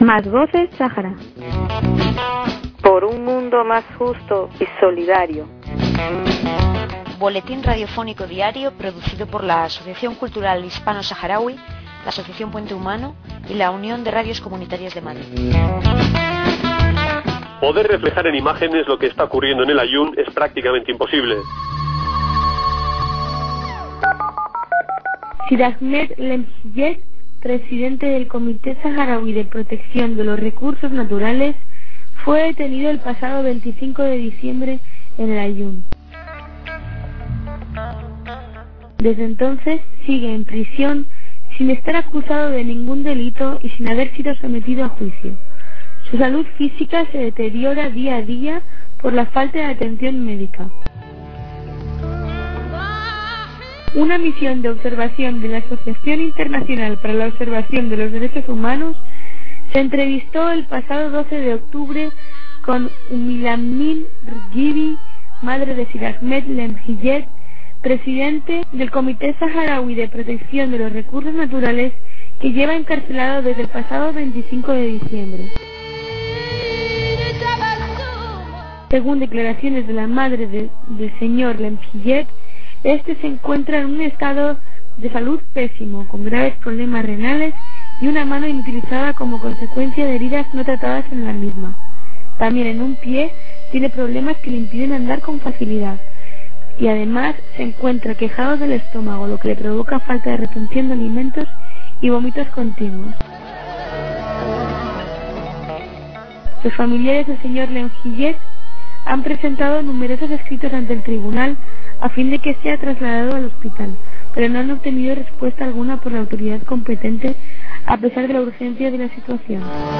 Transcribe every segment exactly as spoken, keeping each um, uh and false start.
Más voces Sáhara. Por un mundo más justo y solidario. Boletín radiofónico diario producido por la Asociación Cultural Hispano-Saharaui, la Asociación Puente Humano y la Unión de Radios Comunitarias de Madrid. Poder reflejar en imágenes lo que está ocurriendo en el Aaiún es prácticamente imposible. Sir Ahmed Lemhiyet, presidente del Comité Saharaui de Protección de los Recursos Naturales, fue detenido el pasado veinticinco de diciembre en el Aaiún. Desde entonces sigue en prisión sin estar acusado de ningún delito y sin haber sido sometido a juicio. Su salud física se deteriora día a día por la falta de atención médica. Una misión de observación de la Asociación Internacional para la Observación de los Derechos Humanos se entrevistó el pasado doce de octubre con Umilamin Rgibi, madre de Sir Ahmed Lemhiyet, presidente del Comité Saharaui de Protección de los Recursos Naturales, que lleva encarcelado desde el pasado veinticinco de diciembre. Según declaraciones de la madre de, del señor Lemhiyet, este se encuentra en un estado de salud pésimo, con graves problemas renales y una mano inutilizada como consecuencia de heridas no tratadas en la misma. También en un pie tiene problemas que le impiden andar con facilidad. Y además se encuentra quejado del estómago, lo que le provoca falta de retención de alimentos y vómitos continuos. Los familiares del señor Lemhiyet han presentado numerosos escritos ante el tribunal a fin de que sea trasladado al hospital, pero no han obtenido respuesta alguna por la autoridad competente a pesar de la urgencia de la situación.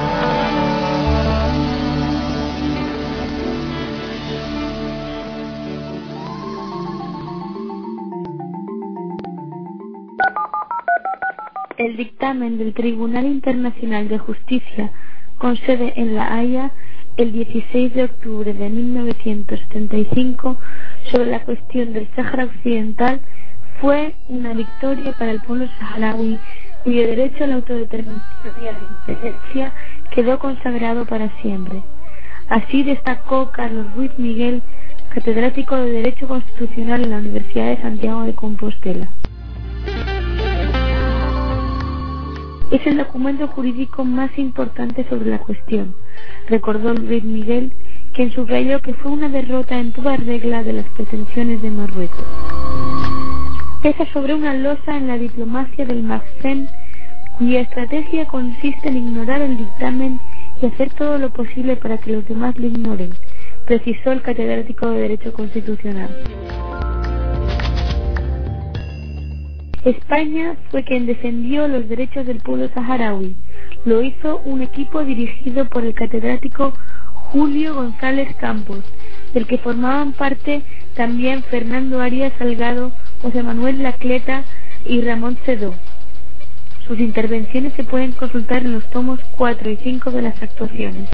El dictamen del Tribunal Internacional de Justicia, con sede en La Haya, el dieciséis de octubre de mil novecientos setenta y cinco, sobre la cuestión del Sáhara Occidental, fue una victoria para el pueblo saharaui, cuyo derecho a la autodeterminación y a la independencia quedó consagrado para siempre. Así destacó Carlos Ruiz Miguel, catedrático de Derecho Constitucional en la Universidad de Santiago de Compostela. Es el documento jurídico más importante sobre la cuestión, recordó Ruiz Miguel, quien subrayó que fue una derrota en toda regla de las pretensiones de Marruecos. Pesa sobre una losa en la diplomacia del Maghreb, cuya estrategia consiste en ignorar el dictamen y hacer todo lo posible para que los demás lo ignoren, precisó el catedrático de Derecho Constitucional. España fue quien defendió los derechos del pueblo saharaui. Lo hizo un equipo dirigido por el catedrático Julio González Campos, del que formaban parte también Fernando Arias Salgado, José Manuel Lacleta y Ramón Sedó. Sus intervenciones se pueden consultar en los tomos cuatro y cinco de las actuaciones.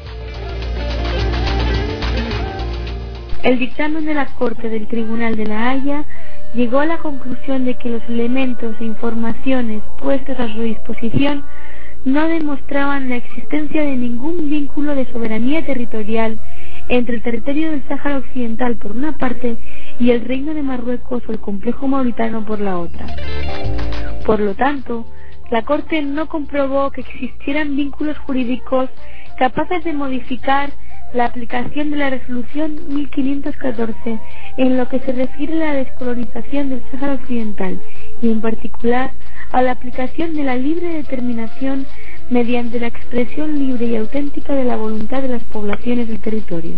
El dictamen de la Corte del Tribunal de La Haya llegó a la conclusión de que los elementos e informaciones puestos a su disposición no demostraban la existencia de ningún vínculo de soberanía territorial entre el territorio del Sáhara Occidental por una parte y el Reino de Marruecos o el complejo mauritano por la otra. Por lo tanto, la Corte no comprobó que existieran vínculos jurídicos capaces de modificar la aplicación de la resolución mil quinientos catorce en lo que se refiere a la descolonización del Sáhara Occidental y en particular a la aplicación de la libre determinación mediante la expresión libre y auténtica de la voluntad de las poblaciones del territorio.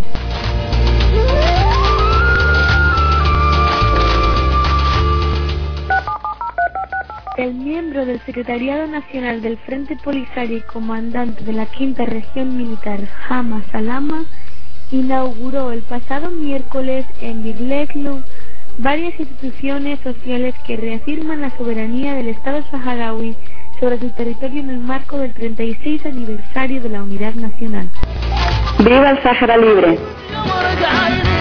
El miembro del Secretariado Nacional del Frente Polisario y comandante de la Quinta Región Militar, Hama Salama, inauguró el pasado miércoles en Birleklu varias instituciones sociales que reafirman la soberanía del Estado saharaui sobre su territorio en el marco del treinta y seis aniversario de la Unidad Nacional. ¡Viva el Sáhara Libre!